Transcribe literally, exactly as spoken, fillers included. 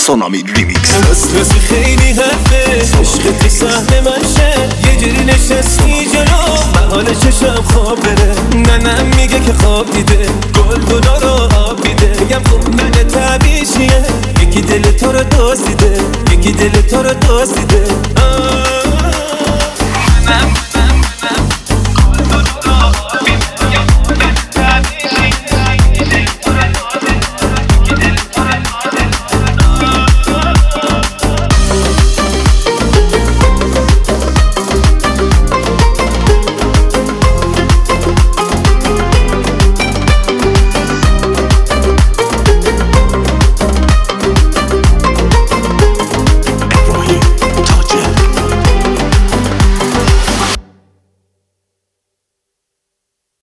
سونامی ریمیکس. راست راستی خیلی حرفه عشق تو سهم من شه، یه جوری نشستی جلو محال چشم خواب بره. ننم میگه که خواب دیده گل گلا رو آب میده، میگم خب من طبیعیه یکی دل تو رو دزدیده، یکی دل تو رو دزدیده.